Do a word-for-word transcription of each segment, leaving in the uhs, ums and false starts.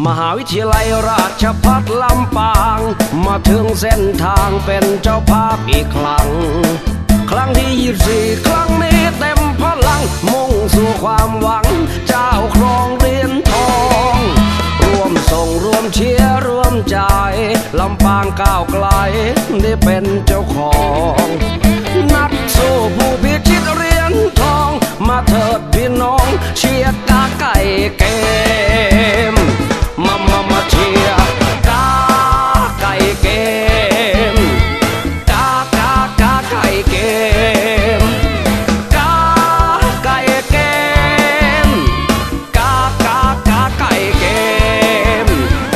มหาวิทยาลัยราชภัฏลำปางมาถึงเส้นทางเป็นเจ้าภาพอีกครั้งครั้งที่ยี่สิบสี่ครั้งนี้เต็มพลังมุ่งสู่ความหวังเจ้าครองเหรียญทองร่วมส่งร่วมเชียร์ร่วมใจลำปางก้าวไกลได้เป็นเจ้าของนักสู้ผู้พิชิตเหรียญทองมาเถิดพี่น้องเชียร์กาไก่เกมมามามาเชียร์กาไก่เกมกากากาไก่เกมกาไก่เกมกากากาไก่เกม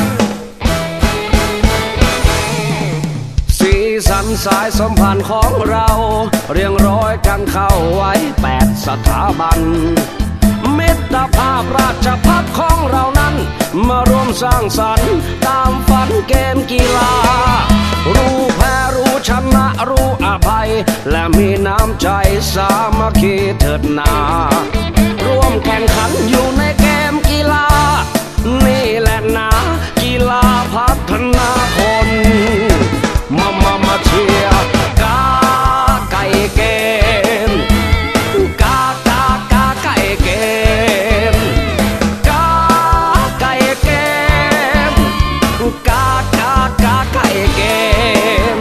สีสันสายสัมพันธ์ของเราเรียงร้อยกันเข้าไว้แปดสถาบันมิตรภาพราชภัฏของเรานั้นมาร่วมสร้างสรรค์ตามฝันเกมกีฬารู้แพ้รู้ชนะรู้อภัยและมีน้ำใจสามัคคีเถิดนาร่วมแข่งขันอยู่ในเกมกีฬานี่แหละนะกีฬาพัฒนาคนมามามาเชียร์กาไก่เกมกากากาไก่เกมกาไก่เกมกากากาไก่เกม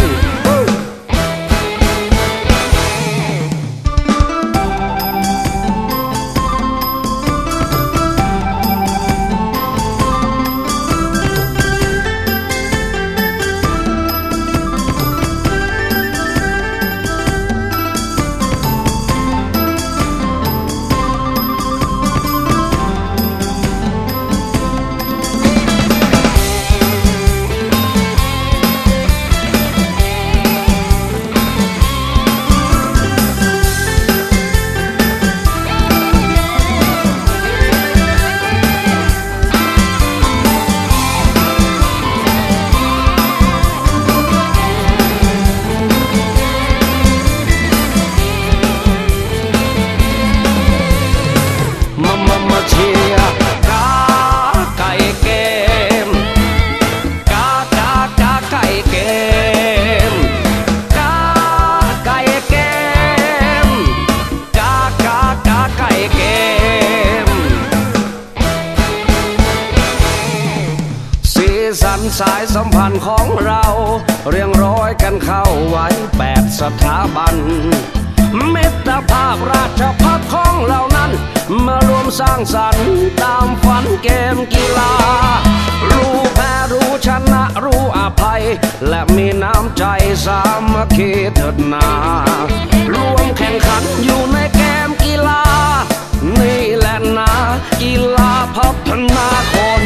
สายสัมพันธ์ของเราเรียงร้อยกันเข้าไว้แปดสถาบันมิตรภาพราชภัฏของเรานั้นมารวมสร้างสรรค์ตามฝันเกมกีฬารู้แพ้รู้ชนะรู้อภัยและมีน้ำใจสามัคคีเถิดนาร่วมแข่งขันอยู่ในเกมกีฬานี่แหละนะกีฬาพัฒนาคน